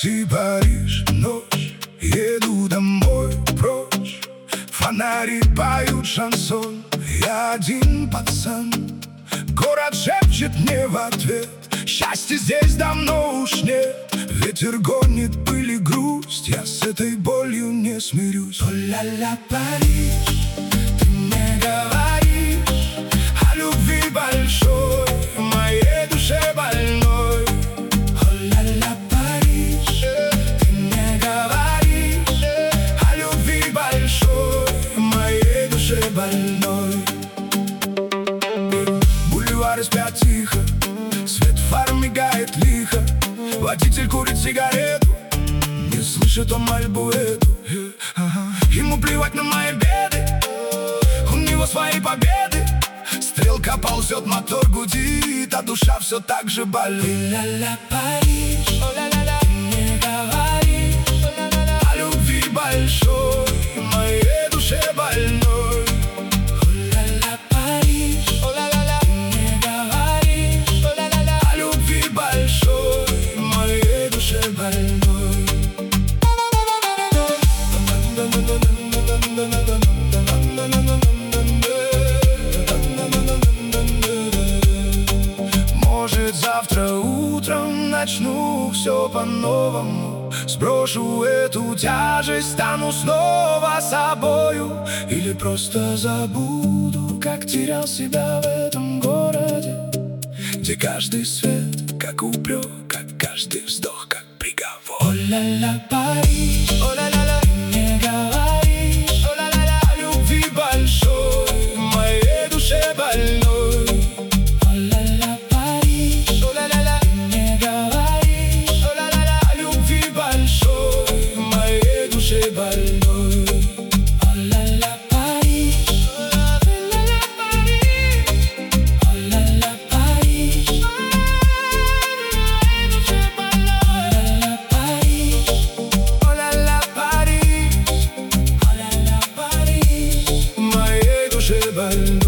такси Париж, ночь, еду домой прочь. Фонари поют шансон, я один пацан. Город шепчет мне в ответ: счастья здесь давно уж нет. Ветер гонит пыль и грусть, я с этой болью не смирюсь. О-ля-ля, Париж, ты мне говоришь о любви большой, моей душе больной. О-ля-ля, Париж, ты мне говоришь о любви большой, моей душе больной. Бульвары спят тихо, свет фар мигает лихо. Водитель курит сигарету, не слышит он мольбу эту. Ему плевать на мои беды, у него свои победы. Стрелка ползет, мотор гудит, а душа все так же болит. Ля-ля, Париж, ты мне говоришь о любви большой, моей душе больной. Ля-ля, Париж, ты мне говоришь о любви большой, моей душе больной. Может, завтра утром начну все по-новому, сброшу эту тяжесть, стану снова собою. Или просто забуду, как терял себя в этом городе, где каждый свет как упрек, как каждый вздох как приговор. О-ля-ля, Париж, о-ля-ля-ля, ты мне говоришь о любви большой, моей душе больной. О-ля-ля, Париж, ты мне говоришь о любви большой, моей душе больной. О-ля-ля, Париж, о-ля-ля, Париж, моей душе больной.